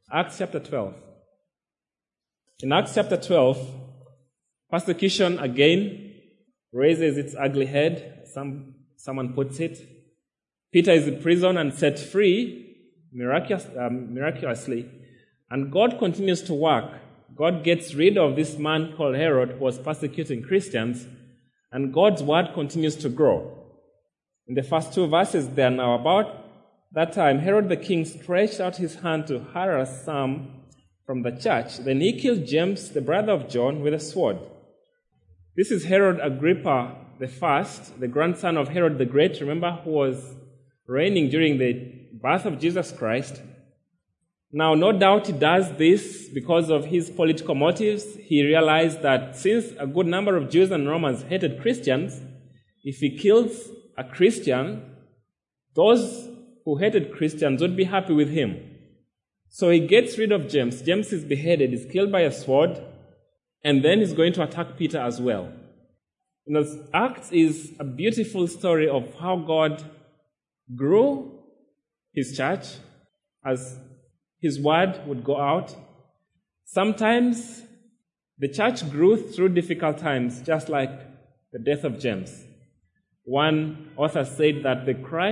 Acts chapter 12. In Acts chapter 12, persecution again raises its ugly head. Someone puts it. Peter is in prison and set free miraculously. And God continues to work. God gets rid of this man called Herod who was persecuting Christians. And God's word continues to grow. In the first 2 verses there now, about that time, Herod the king stretched out his hand to harass some from the church. Then he killed James, the brother of John, with a sword. This is Herod Agrippa the first, the grandson of Herod the Great, remember, who was reigning during the birth of Jesus Christ. Now, no doubt he does this because of his political motives. He realized that since a good number of Jews and Romans hated Christians, if he kills a Christian, those who hated Christians would be happy with him. So he gets rid of James. James is beheaded, is killed by a sword, and then he's going to attack Peter as well. You know, Acts is a beautiful story of how God grew his church as his word would go out. Sometimes the church grew through difficult times, just like the death of James. One author said that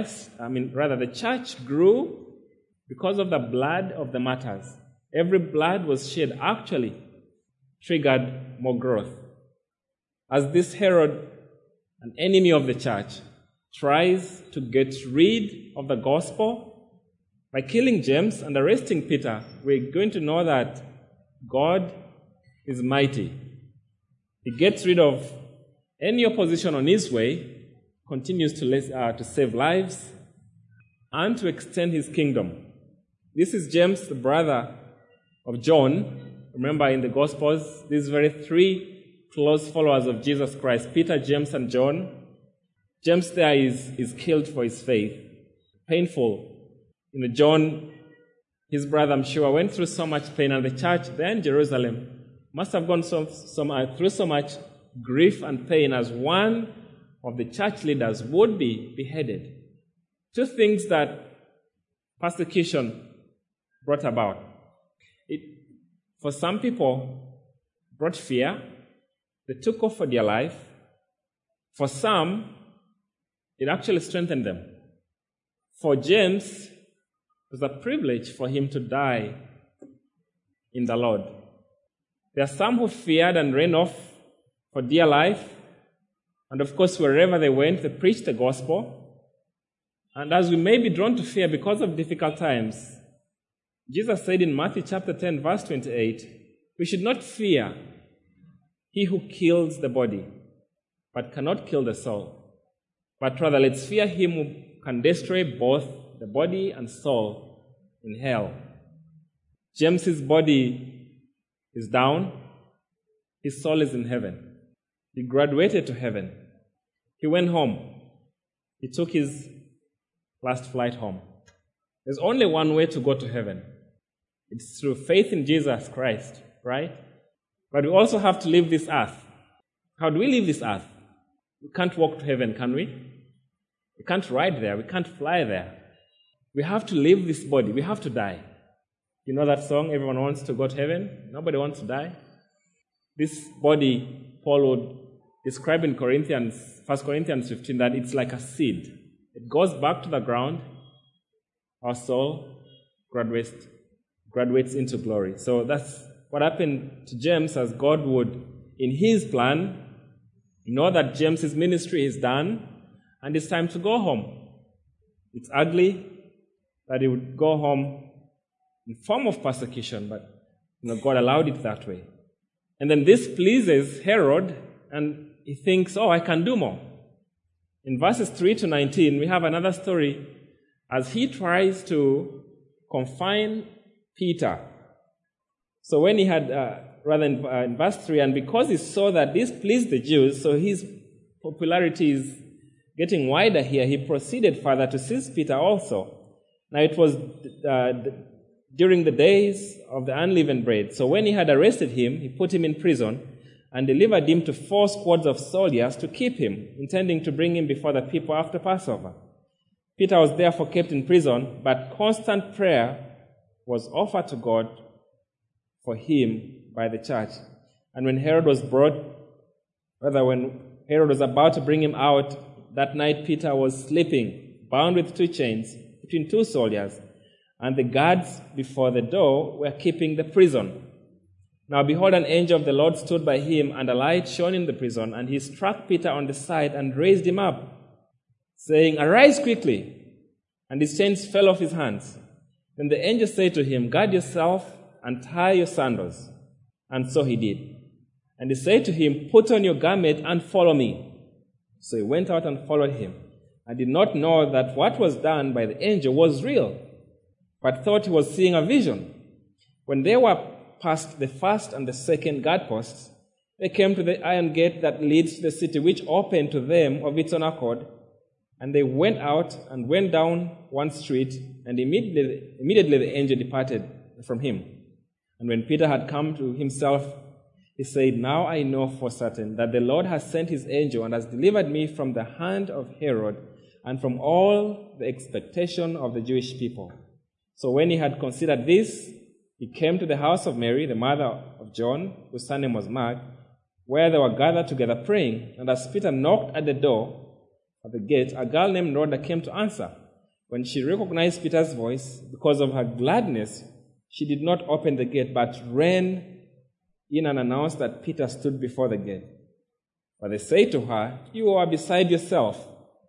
the church grew because of the blood of the martyrs. Every blood was shed actually triggered more growth. As this Herod, an enemy of the church, tries to get rid of the gospel by killing James and arresting Peter, we're going to know that God is mighty. He gets rid of any opposition on his way, continues to save lives, and to extend his kingdom. This is James, the brother of John. Remember in the Gospels, these very 3 close followers of Jesus Christ, Peter, James, and John. James there is killed for his faith. Painful. John, his brother, I'm sure, went through so much pain, and the church there in Jerusalem must have gone through so much grief and pain as one of the church leaders would be beheaded. 2 things that persecution brought about. It, for some people, brought fear. They took off for their life. For some, it actually strengthened them. For James, it was a privilege for him to die in the Lord. There are some who feared and ran off for dear life. And of course, wherever they went, they preached the gospel. And as we may be drawn to fear because of difficult times, Jesus said in Matthew chapter 10, verse 28, we should not fear he who kills the body, but cannot kill the soul. But rather, let's fear him who can destroy both the body and soul in hell. James's body is down. His soul is in heaven. He graduated to heaven. He went home. He took his last flight home. There's only one way to go to heaven. It's through faith in Jesus Christ, right? But we also have to leave this earth. How do we leave this earth? We can't walk to heaven, can we? We can't ride there. We can't fly there. We have to leave this body. We have to die. You know that song, everyone wants to go to heaven? Nobody wants to die. This body, Paul would describe in 1 Corinthians 15, that it's like a seed. It goes back to the ground. Our soul graduates into glory. So that's what happened to James, as God would, in his plan, know that James's ministry is done and it's time to go home. It's ugly that he would go home in form of persecution, but God allowed it that way. And then this pleases Herod, and he thinks, I can do more. In verses 3 to 19, we have another story as he tries to confine Peter. So when he had, in verse 3, and because he saw that this pleased the Jews, so his popularity is getting wider here, he proceeded further to seize Peter also. Now it was during the days of the unleavened bread. So when he had arrested him, he put him in prison and delivered him to 4 squads of soldiers to keep him, intending to bring him before the people after Passover. Peter was therefore kept in prison, but constant prayer was offered to God for him by the church. And when Herod was when Herod was about to bring him out, that night Peter was sleeping, bound with 2 chains, between 2 soldiers, and the guards before the door were keeping the prison. Now behold, an angel of the Lord stood by him, and a light shone in the prison, and he struck Peter on the side and raised him up, saying, "Arise quickly." And his chains fell off his hands. Then the angel said to him, "Guard yourself and tie your sandals." And so he did. And he said to him, "Put on your garment and follow me." So he went out and followed him, and did not know that what was done by the angel was real, but thought he was seeing a vision. When they were past the first and the second guard posts, they came to the iron gate that leads to the city, which opened to them of its own accord. And they went out and went down one street, and immediately the angel departed from him. And when Peter had come to himself, he said, "Now I know for certain that the Lord has sent his angel and has delivered me from the hand of Herod and from all the expectation of the Jewish people." So when he had considered this, he came to the house of Mary, the mother of John, whose surname was Mark, where they were gathered together praying. And as Peter knocked at the door at the gate, a girl named Rhoda came to answer. When she recognized Peter's voice, because of her gladness, she did not open the gate, but ran in and announced that Peter stood before the gate. But they said to her, "You are beside yourself."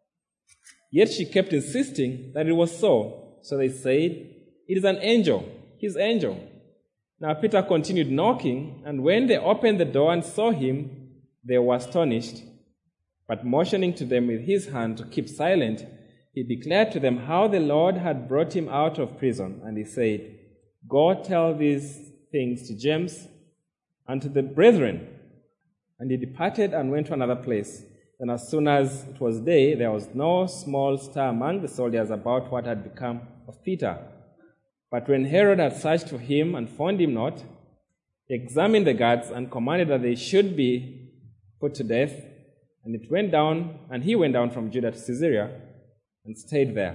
Yet she kept insisting that it was so. So they said, "It is an angel, his angel." Now Peter continued knocking, and when they opened the door and saw him, they were astonished. But motioning to them with his hand to keep silent, he declared to them how the Lord had brought him out of prison. And he said, "Go tell these things to James and to the brethren." And he departed and went to another place. And as soon as it was day, there was no small stir among the soldiers about what had become of Peter. But when Herod had searched for him and found him not, he examined the guards and commanded that they should be put to death. And he went down from Judah to Caesarea and stayed there.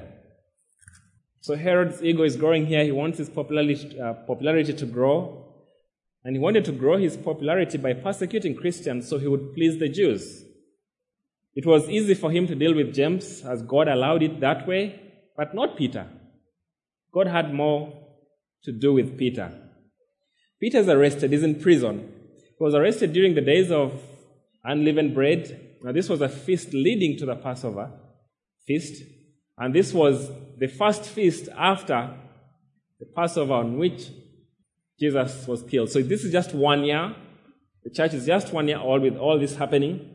So Herod's ego is growing here. He wants his popularity to grow. And he wanted to grow his popularity by persecuting Christians so he would please the Jews. It was easy for him to deal with James, as God allowed it that way, but not Peter. God had more to do with Peter. Peter is arrested. He's in prison. He was arrested during the days of unleavened bread. Now, this was a feast leading to the Passover feast. And this was the first feast after the Passover on which Jesus was killed. So this is just 1 year. The church is just 1 year old with all this happening.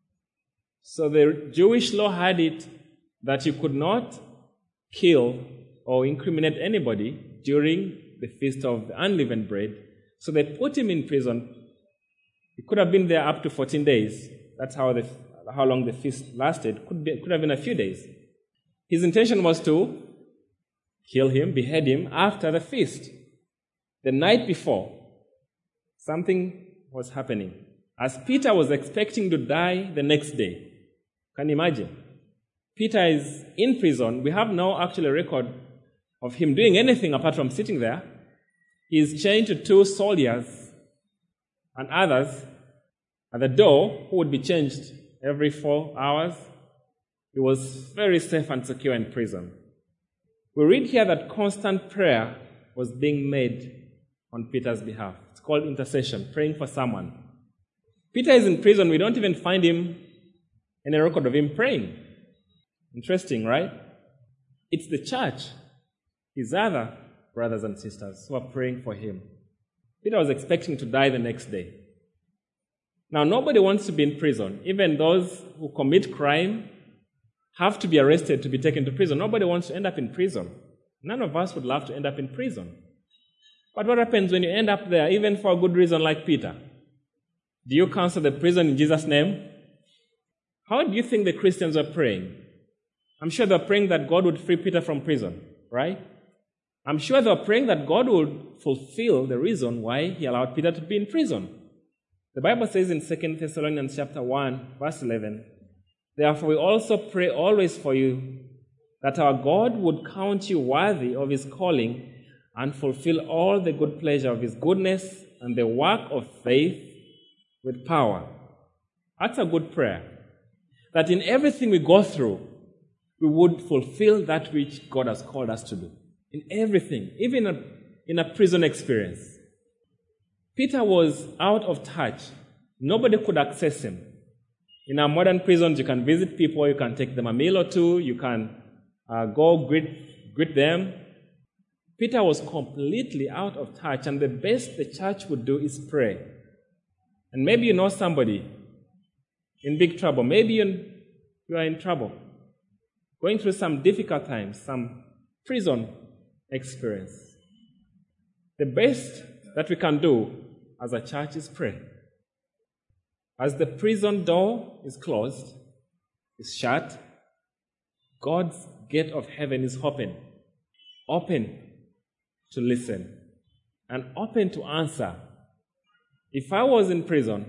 So the Jewish law had it that you could not kill or incriminate anybody during the feast of the unleavened bread. So they put him in prison. He could have been there up to 14 days. That's how long the feast lasted. Could have been a few days. His intention was to kill him, behead him after the feast. The night before, something was happening. As Peter was expecting to die the next day. Can you imagine? Peter is in prison. We have no actual record of him doing anything apart from sitting there. He is chained to 2 soldiers and others at the door who would be changed every 4 hours. He was very safe and secure in prison. We read here that constant prayer was being made on Peter's behalf. It's called intercession, praying for someone. Peter is in prison. We don't even find any record of him praying. Interesting, right? It's the church, his other brothers and sisters, who are praying for him. Peter was expecting to die the next day. Now, nobody wants to be in prison. Even those who commit crime have to be arrested to be taken to prison. Nobody wants to end up in prison. None of us would love to end up in prison. But what happens when you end up there, even for a good reason like Peter? Do you cancel the prison in Jesus' name? How do you think the Christians were praying? I'm sure they were praying that God would free Peter from prison, right? I'm sure they were praying that God would fulfill the reason why he allowed Peter to be in prison. The Bible says in 2 Thessalonians chapter 1, verse 11, "Therefore we also pray always for you, that our God would count you worthy of his calling and fulfill all the good pleasure of his goodness and the work of faith with power. That's a good prayer. That in everything we go through, we would fulfill that which God has called us to do. In everything, even in a prison experience. Peter was out of touch. Nobody could access him. In our modern prisons, you can visit people, you can take them a meal or two, you can go greet them. Peter was completely out of touch, and the best the church would do is pray. And maybe you know somebody in big trouble. Maybe you are in trouble, going through some difficult times, some prison experience. The best that we can do as a church is pray. As the prison door is closed, is shut, God's gate of heaven is open to listen, and open to answer. If I was in prison,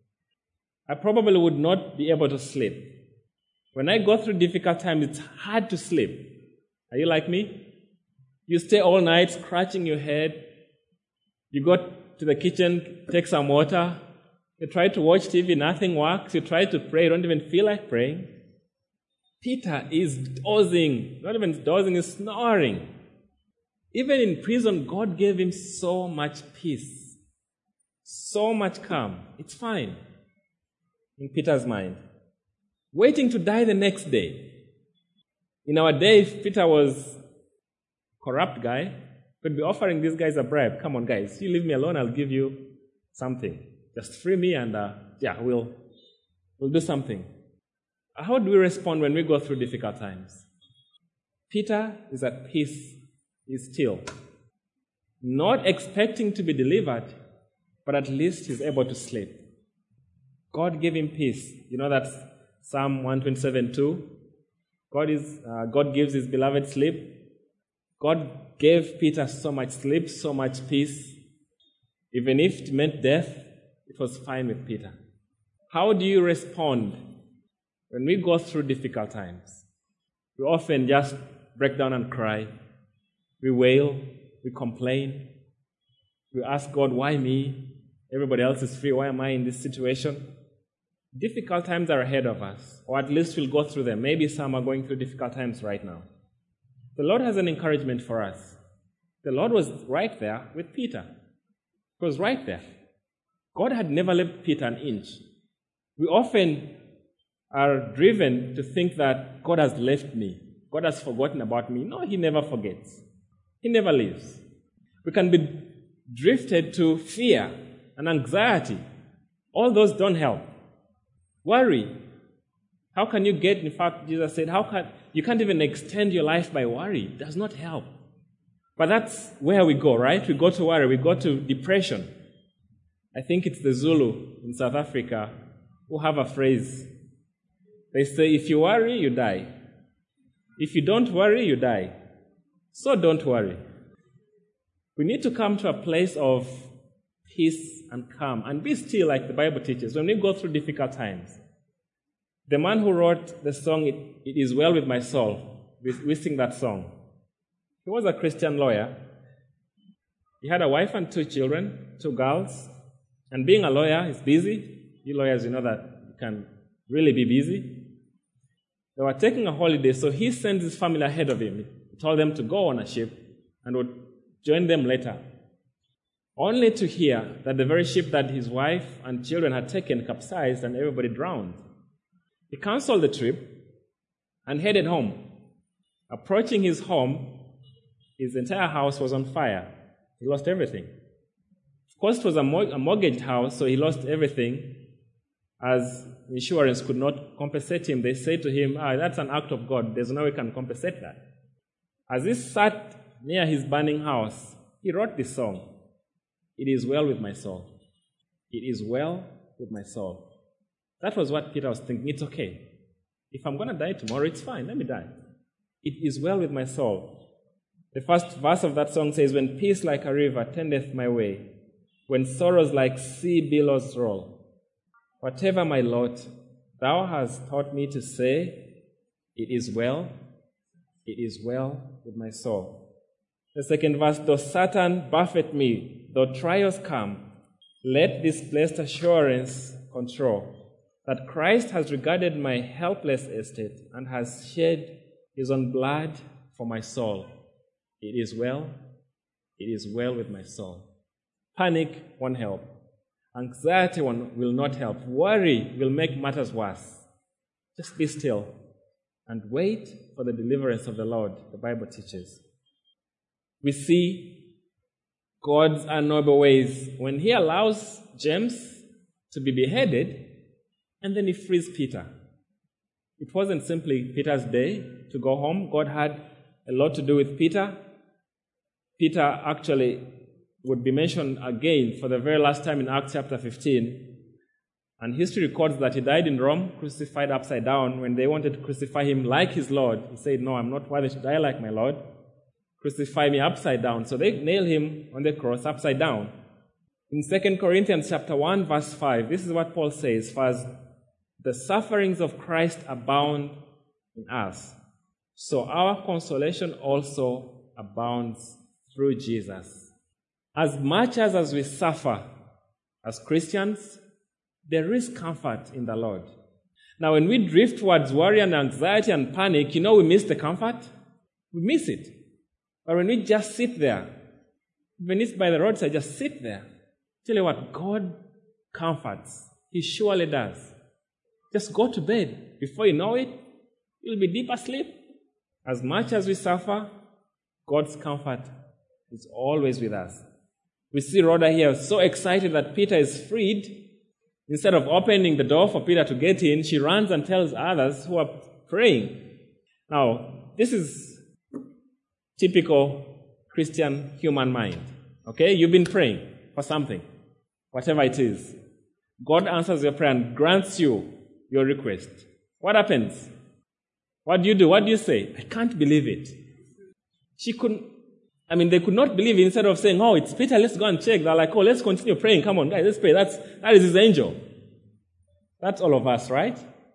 I probably would not be able to sleep. When I go through difficult times, it's hard to sleep. Are you like me? You stay all night scratching your head. You go to the kitchen, take some water. You try to watch TV, nothing works. You try to pray, you don't even feel like praying. Peter is dozing, not even dozing, he's snoring. Even in prison, God gave him so much peace, so much calm. It's fine in Peter's mind. Waiting to die the next day. In our day, if Peter was a corrupt guy, could be offering these guys a bribe. Come on, guys, you leave me alone, I'll give you something. Just free me and we'll do something. How do we respond when we go through difficult times? Peter is at peace. He's still. Not expecting to be delivered, but at least he's able to sleep. God gave him peace. You know that's Psalm 127:2. God gives his beloved sleep. God gave Peter so much sleep, so much peace. Even if it meant death, it was fine with Peter. How do you respond when we go through difficult times? We often just break down and cry. We wail, we complain. We ask God, why me? Everybody else is free. Why am I in this situation? Difficult times are ahead of us, or at least we'll go through them. Maybe some are going through difficult times right now. The Lord has an encouragement for us. The Lord was right there with Peter. He was right there. God had never left Peter an inch. We often are driven to think that God has left me. God has forgotten about me. No, he never forgets. He never leaves. We can be drifted to fear and anxiety. All those don't help. Worry. How can you get, in fact, Jesus said, you can't even extend your life by worry. It does not help. But that's where we go, right? We go to worry. We go to depression. I think it's the Zulu in South Africa who have a phrase. They say, if you worry, you die. If you don't worry, you die. So don't worry. We need to come to a place of peace and calm and be still like the Bible teaches when we go through difficult times. The man who wrote the song, It Is Well With My Soul, we sing that song. He was a Christian lawyer. He had a wife and 2 children, 2 girls. And being a lawyer, he's busy. You lawyers, you know that you can really be busy. They were taking a holiday, so he sent his family ahead of him. He told them to go on a ship and would join them later. Only to hear that the very ship that his wife and children had taken capsized and everybody drowned. He canceled the trip and headed home. Approaching his home, his entire house was on fire. He lost everything. Of course, it was a mortgaged house, so he lost everything. As insurance could not compensate him, they said to him, that's an act of God. There's no way we can compensate that. As he sat near his burning house, he wrote this song. It is well with my soul. It is well with my soul. That was what Peter was thinking. It's okay. If I'm going to die tomorrow, it's fine. Let me die. It is well with my soul. The first verse of that song says, when peace like a river tendeth my way, when sorrows like sea billows roll, whatever my lot, thou hast taught me to say, it is well with my soul. The second verse, though Satan buffet me, though trials come, let this blessed assurance control, that Christ has regarded my helpless estate and has shed his own blood for my soul. It is well with my soul. Panic won't help. Anxiety will not help. Worry will make matters worse. Just be still and wait for the deliverance of the Lord, the Bible teaches. We see God's unknowable ways when he allows James to be beheaded and then he frees Peter. It wasn't simply Peter's day to go home. God had a lot to do with Peter. Peter actually would be mentioned again for the very last time in Acts chapter 15. And history records that he died in Rome, crucified upside down. When they wanted to crucify him like his Lord, he said, no, I'm not worthy to die like my Lord. Crucify me upside down. So they nailed him on the cross upside down. In 2 Corinthians chapter 1, verse 5, this is what Paul says, for as the sufferings of Christ abound in us, so our consolation also abounds through Jesus. As much as we suffer as Christians, there is comfort in the Lord. Now, when we drift towards worry and anxiety and panic, we miss the comfort. We miss it. But when we just sit there, even if by the roadside, just sit there. Tell you what, God comforts. He surely does. Just go to bed. Before you know it, you'll be deep asleep. As much as we suffer, God's comfort is always with us. We see Rhoda here so excited that Peter is freed. Instead of opening the door for Peter to get in, she runs and tells others who are praying. Now, this is typical Christian human mind. Okay? You've been praying for something, whatever it is. God answers your prayer and grants you your request. What happens? What do you do? What do you say? I can't believe it. They could not believe it. Instead of saying, oh, it's Peter, let's go and check. They're like, oh, let's continue praying. Come on, guys, let's pray. That is his angel. That's all of us, right?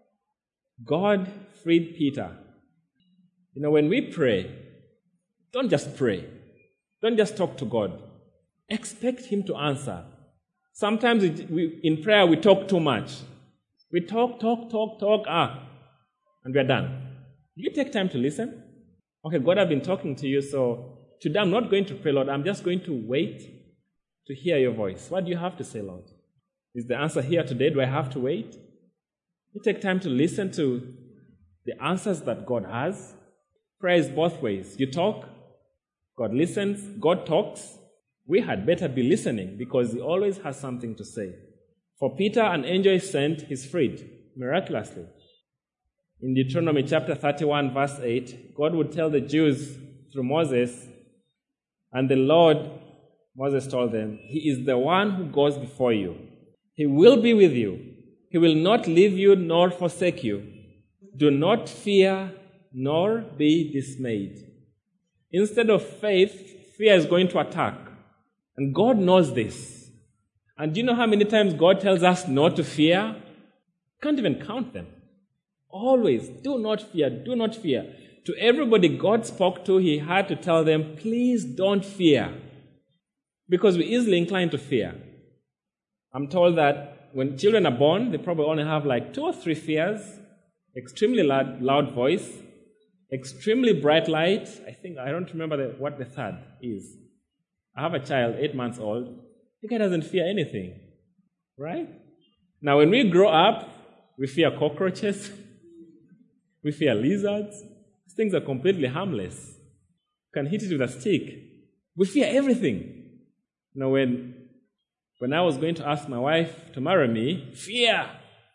God freed Peter. When we pray, don't just pray. Don't just talk to God. Expect him to answer. Sometimes in prayer we talk too much. We talk, and we're done. Do you take time to listen? Okay, God, I've been talking to you, so today I'm not going to pray, Lord. I'm just going to wait to hear your voice. What do you have to say, Lord? Is the answer here today? Do I have to wait? You take time to listen to the answers that God has. Prayer is both ways. You talk, God listens, God talks. We had better be listening because he always has something to say. For Peter, an angel is sent, he's freed, miraculously. In Deuteronomy chapter 31, verse 8, God would tell the Jews through Moses, and the Lord, Moses told them, he is the one who goes before you. He will be with you. He will not leave you nor forsake you. Do not fear nor be dismayed. Instead of faith, fear is going to attack. And God knows this. And do you know how many times God tells us not to fear? Can't even count them. Always, do not fear, do not fear. To everybody God spoke to, he had to tell them, please don't fear. Because we're easily inclined to fear. I'm told that when children are born, they probably only have like 2 or 3 fears. Extremely loud voice, extremely bright light. I don't remember what the third is. I have a child, 8 months old. The guy doesn't fear anything, right? Now, when we grow up, we fear cockroaches. We fear lizards. These things are completely harmless. You can hit it with a stick. We fear everything. Now, when I was going to ask my wife to marry me, fear.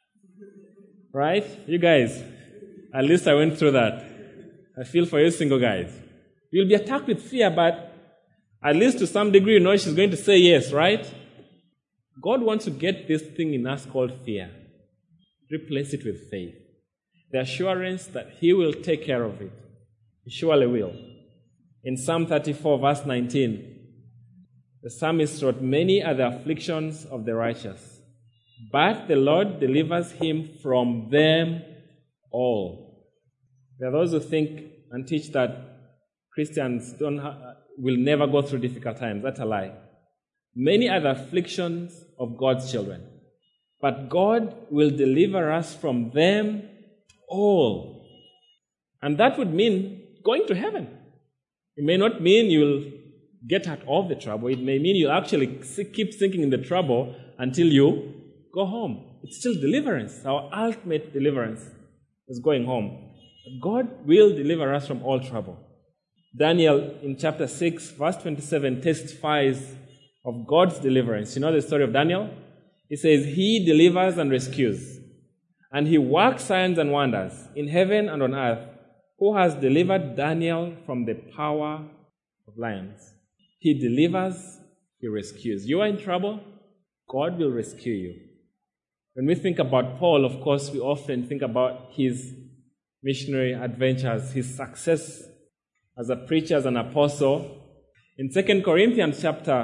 Right? You guys, at least I went through that. I feel for you single guys. You'll be attacked with fear, but at least to some degree, she's going to say yes, right? God wants to get this thing in us called fear. Replace it with faith. The assurance that he will take care of it. He surely will. In Psalm 34, verse 19, the psalmist wrote, many are the afflictions of the righteous, but the Lord delivers him from them all. There are those who think and teach that Christians will never go through difficult times. That's a lie. Many are the afflictions of God's children. But God will deliver us from them all. And that would mean going to heaven. It may not mean you'll get out of the trouble. It may mean you'll actually keep sinking in the trouble until you go home. It's still deliverance. Our ultimate deliverance is going home. God will deliver us from all trouble. Daniel in chapter 6, verse 27 testifies of God's deliverance. You know the story of Daniel? He says, He delivers and rescues, and He works signs and wonders in heaven and on earth, who has delivered Daniel from the power of lions. He delivers, He rescues. You are in trouble, God will rescue you. When we think about Paul, of course, we often think about his missionary adventures, his success as a preacher, as an apostle. In 2 Corinthians chapter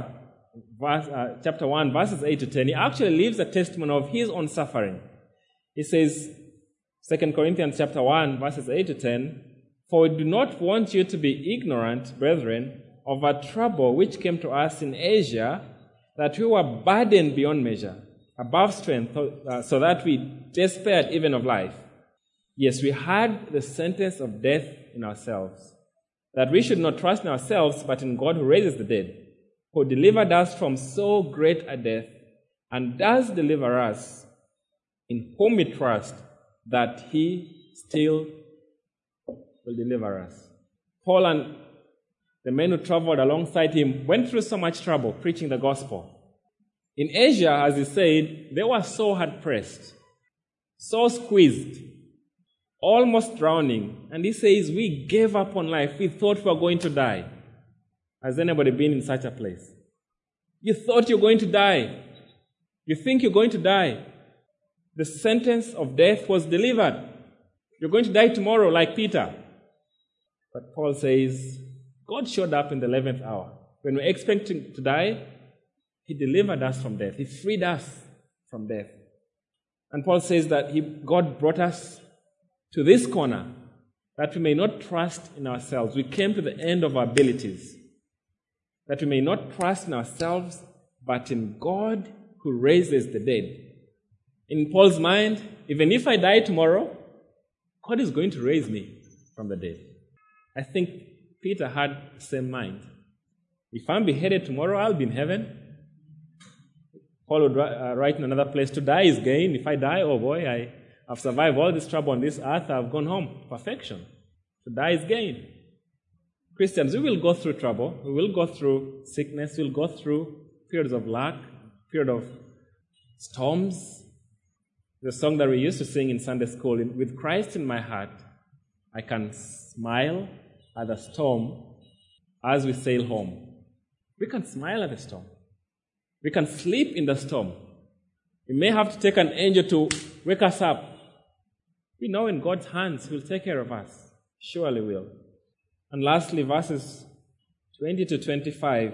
1, verses 8 to 10, he actually leaves a testimony of his own suffering. He says, 2 Corinthians chapter 1, verses 8 to 10, "For we do not want you to be ignorant, brethren, of a trouble which came to us in Asia, that we were burdened beyond measure, above strength, so that we despaired even of life. Yes, we had the sentence of death in ourselves, that we should not trust in ourselves, but in God who raises the dead, who delivered us from so great a death, and does deliver us, in whom we trust, that He still will deliver us." Paul and the men who traveled alongside him went through so much trouble preaching the gospel. In Asia, as he said, they were so hard-pressed, so squeezed, almost drowning. And he says, we gave up on life. We thought we were going to die. Has anybody been in such a place? You thought you're going to die. You think you're going to die. The sentence of death was delivered. You're going to die tomorrow like Peter. But Paul says, God showed up in the 11th hour. When we're expecting to die, He delivered us from death. He freed us from death. And Paul says that God brought us to this corner, that we may not trust in ourselves. We came to the end of our abilities. That we may not trust in ourselves, but in God who raises the dead. In Paul's mind, even if I die tomorrow, God is going to raise me from the dead. I think Peter had the same mind. If I'm beheaded tomorrow, I'll be in heaven. Paul would write in another place, to die is gain. If I die, oh boy, I've survived all this trouble on this earth, I've gone home. Perfection. To die is gain. Christians, we will go through trouble. We will go through sickness. We'll go through periods of lack, period of storms. The song that we used to sing in Sunday school, with Christ in my heart, I can smile at the storm as we sail home. We can smile at the storm. We can sleep in the storm. We may have to take an angel to wake us up. We know in God's hands He will take care of us. Surely will. And lastly, verses 20 to 25,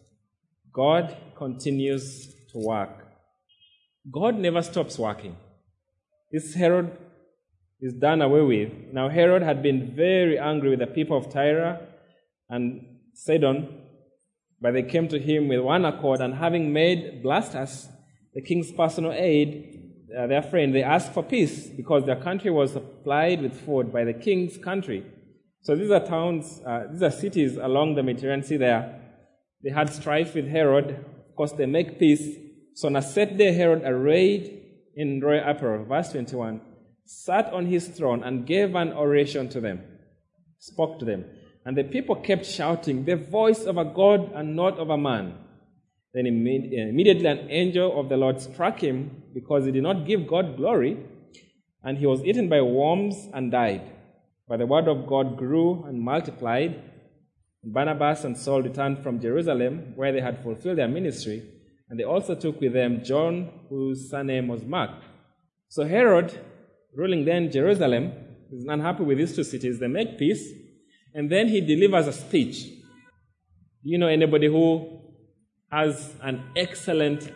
God continues to work. God never stops working. This Herod is done away with. Now Herod had been very angry with the people of Tyre and Sidon, but they came to him with one accord, and having made Blastus the king's personal aide, their friend, they asked for peace because their country was supplied with food by the king's country. So these are towns, these are cities along the Mediterranean Sea there. They had strife with Herod. Of course, they make peace. So on a set day, Herod, arrayed in royal apparel, verse 21, sat on his throne and gave an oration to them, spoke to them. And the people kept shouting, "The voice of a God and not of a man." Then immediately an angel of the Lord struck him because he did not give God glory, and he was eaten by worms and died. But the word of God grew and multiplied. Barnabas and Saul returned from Jerusalem, where they had fulfilled their ministry, and they also took with them John, whose surname was Mark. So Herod, ruling then Jerusalem, is unhappy with these two cities. They make peace, and then he delivers a speech. Do you know anybody who has an excellent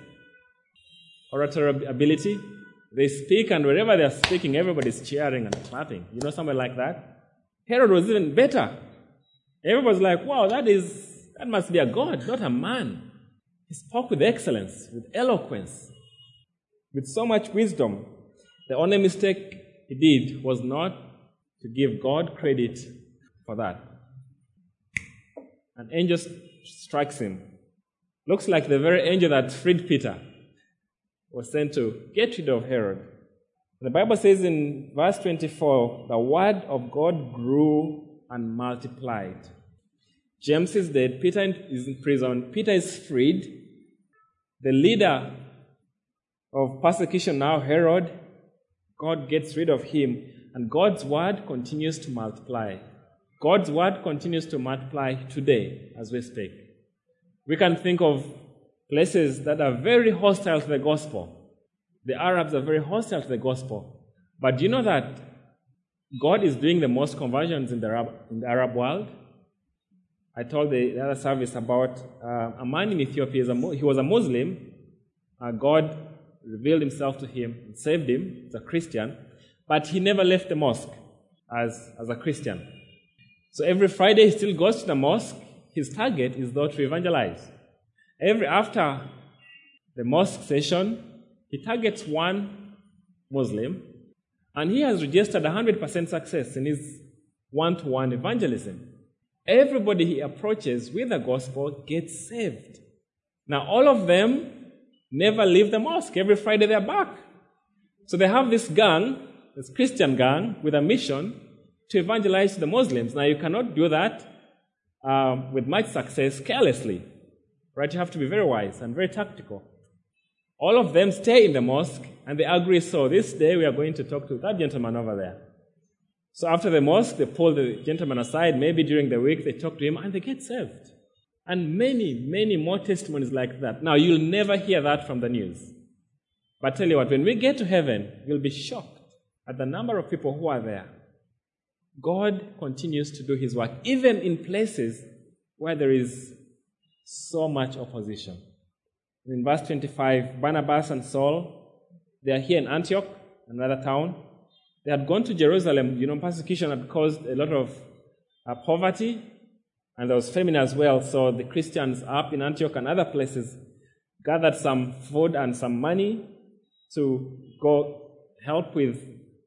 oratory ability? They speak, and wherever they're speaking, everybody's cheering and clapping. You know somebody like that? Herod was even better. Everybody's like, wow, that is That must be a God, not a man. He spoke with excellence, with eloquence, with so much wisdom. The only mistake he did was not to give God credit for that. An angel strikes him. Looks like the very angel that freed Peter was sent to get rid of Herod. The Bible says in verse 24, the word of God grew and multiplied. James is dead. Peter is in prison. Peter is freed. The leader of persecution now, Herod, God gets rid of him, and God's word continues to multiply. God's word continues to multiply today as we speak. We can think of places that are very hostile to the gospel. The Arabs are very hostile to the gospel. But do you know that God is doing the most conversions in the Arab world? I told the other service about a man in Ethiopia. He was a Muslim. God revealed himself to him and saved him. He's a Christian. But he never left the mosque as a Christian. So every Friday he still goes to the mosque. His target is though to evangelize. After the mosque session, he targets one Muslim, and he has registered 100% success in his one-to-one evangelism. Everybody he approaches with the gospel gets saved. Now, all of them never leave the mosque. Every Friday they're back. So they have this gang, this Christian gang, with a mission to evangelize the Muslims. Now, you cannot do that with much success carelessly. Right? You have to be very wise and very tactical. All of them stay in the mosque, and they agree, so this day we are going to talk to that gentleman over there. So after the mosque, they pull the gentleman aside. Maybe during the week, they talk to him, and they get saved. And many, many more testimonies like that. Now, you'll never hear that from the news. But I tell you what, when we get to heaven, you'll be shocked at the number of people who are there. God continues to do his work, even in places where there is so much opposition. In verse 25, Barnabas and Saul, they are here in Antioch, another town. They had gone to Jerusalem. Persecution had caused a lot of poverty, and there was famine as well. So the Christians up in Antioch and other places gathered some food and some money to go help with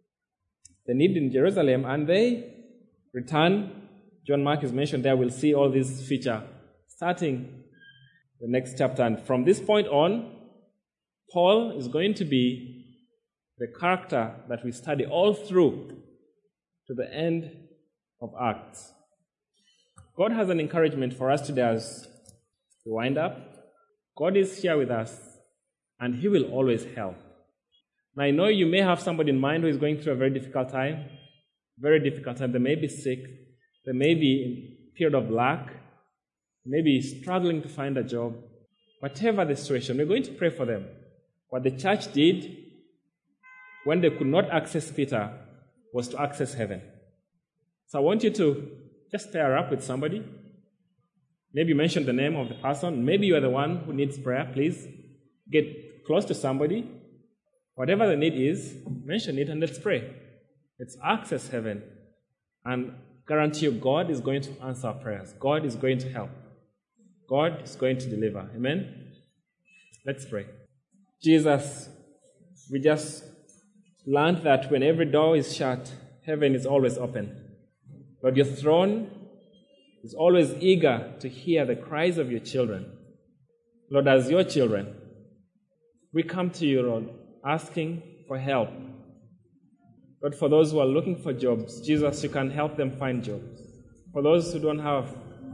the need in Jerusalem, and they return. John Mark is mentioned there. We'll see all these feature starting the next chapter. And from this point on, Paul is going to be the character that we study all through to the end of Acts. God has an encouragement for us today as we wind up. God is here with us, and he will always help. Now, I know you may have somebody in mind who is going through a very difficult time. They may be sick. They may be in a period of lack. Maybe struggling to find a job. Whatever the situation, we're going to pray for them. What the church did when they could not access Peter was to access heaven. So I want you to just pair up with somebody. Maybe mention the name of the person. Maybe you are the one who needs prayer. Please get close to somebody. Whatever the need is, mention it and let's pray. Let's access heaven. And guarantee you, God is going to answer our prayers. God is going to help. God is going to deliver. Amen? Let's pray. Jesus, we just learned that when every door is shut, heaven is always open. Lord, your throne is always eager to hear the cries of your children. Lord, as your children, we come to you, Lord, asking for help. Lord, for those who are looking for jobs, Jesus, you can help them find jobs. For those who don't have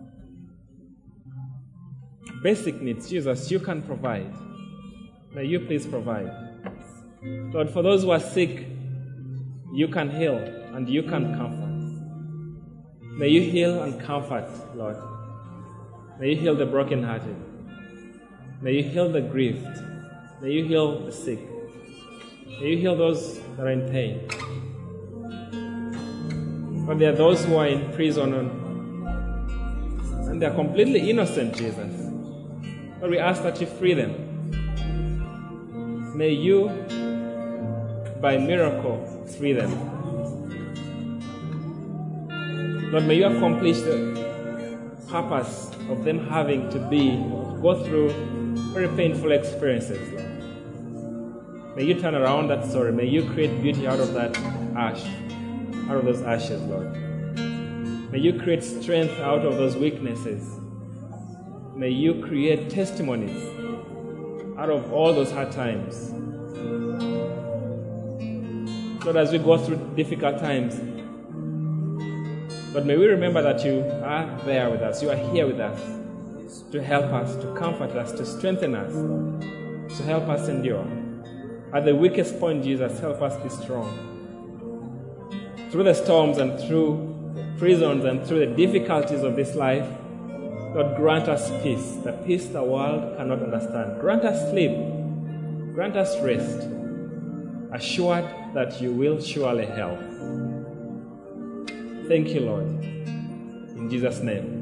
basic needs, Jesus, you can provide. May you please provide. Lord, for those who are sick, you can heal and you can comfort. May you heal and comfort, Lord. May you heal the brokenhearted. May you heal the grieved. May you heal the sick. May you heal those that are in pain. Lord, there are those who are in prison and they are completely innocent, Jesus. Lord, we ask that you free them. May you, by miracle, free them. Lord, may you accomplish purpose of them having to go through very painful experiences, Lord. May you turn around that story. May you create beauty out of that ash, out of those ashes, Lord. May you create strength out of those weaknesses. May you create testimonies out of all those hard times. Lord, as we go through difficult times, Lord, may we remember that you are there with us. You are here with us to help us, to comfort us, to strengthen us, to help us endure. At the weakest point, Jesus, help us be strong. Through the storms and through prisons and through the difficulties of this life, Lord, grant us peace, the peace the world cannot understand. Grant us sleep. Grant us rest, assured that you will surely help. Thank you, Lord. In Jesus' name.